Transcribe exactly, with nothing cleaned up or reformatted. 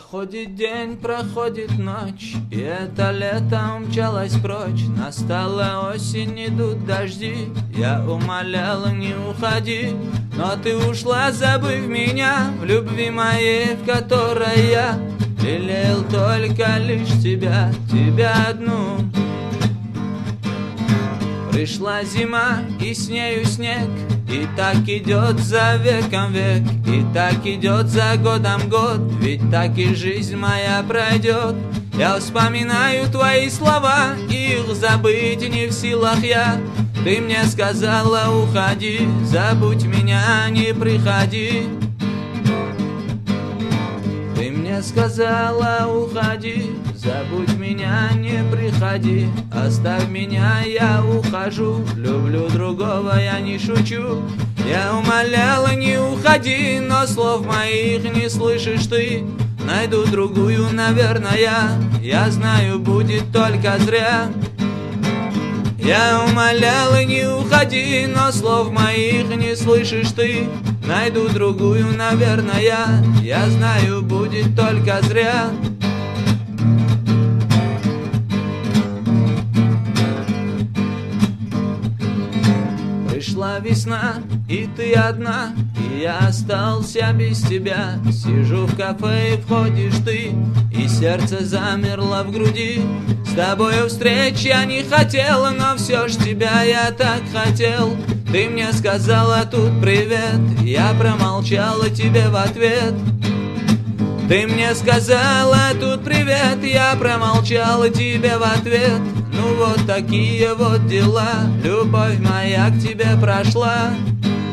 Проходит день, проходит ночь, и это лето умчалось прочь. Настала осень, идут дожди, я умоляла, не уходи. Но ты ушла, забыв меня, в любви моей, в которой я лелеял только лишь тебя, тебя одну. Пришла зима, и с нею снег, и так идет за веком век, и так идет за годом год, ведь так и жизнь моя пройдет. Я вспоминаю твои слова, их забыть не в силах я. Ты мне сказала, уходи, забудь меня, не приходи. Ты мне сказала, уходи, забудь меня, не приходи. Оставь меня, я ухожу, люблю другого, я не шучу. Я умоляла, не уходи, но слов моих не слышишь ты. Найду другую, наверное, я знаю, будет только зря. Я умоляла, не уходи, но слов моих не слышишь ты. Найду другую, наверное, я знаю, будет только зря. Пришла весна, и ты одна, и я остался без тебя. Сижу в кафе, и входишь ты, и сердце замерло в груди. С тобою встреч я не хотела, но все ж тебя я так хотел. Ты мне сказала тут привет, я промолчала тебе в ответ. Ты мне сказала тут привет, я промолчала тебе в ответ. Ну вот такие вот дела, любовь моя к тебе прошла.